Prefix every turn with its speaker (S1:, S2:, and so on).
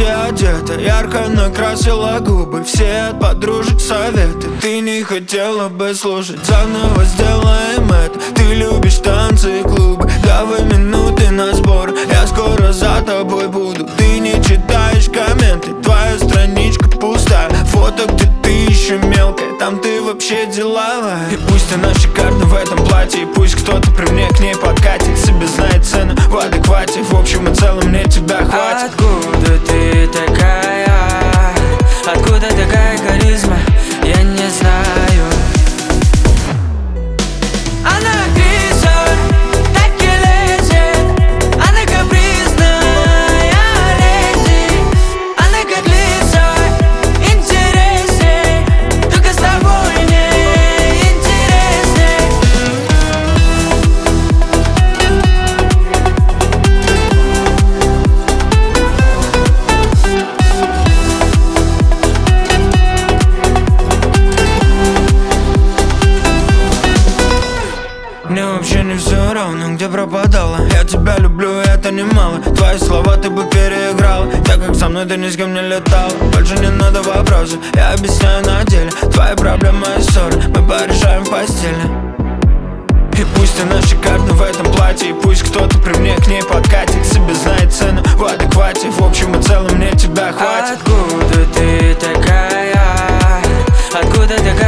S1: моде одета, ярко накрасила губы. Все от подружек советы ты не хотела бы слушать. Заново сделаем это. Ты любишь танцы и клубы. Давай минуты на сбор, я скоро за тобой буду. Ты не читаешь комменты, твоя страничка пустая. Фото, где ты еще мелкая, там ты вообще деловая. И пусть она шикарна в этом платье, и пусть кто-то при мне к ней подкатит. Себе знает цену в адеквате, в общем и целом мне тебя хватит.
S2: Откуда ты такая? Откуда такая харизма? Я не знаю. Она визор, так и лезет. Она капризная леди. Она как лицо, интересней. Только с тобой не интересней.
S1: Мне вообще не все равно, где пропадала. Я тебя люблю, и это немало. Твои слова ты бы переиграла, так как со мной ты ни с кем не летала. Больше не надо вопросов, я объясняю на деле. Твои проблемы и ссоры мы порешаем в постели. И пусть она шикарна в этом платье, и пусть кто-то при мне к ней подкатит. Себе знает цену в адеквате, в общем и целом мне тебя хватит.
S2: Откуда ты такая? Откуда такая?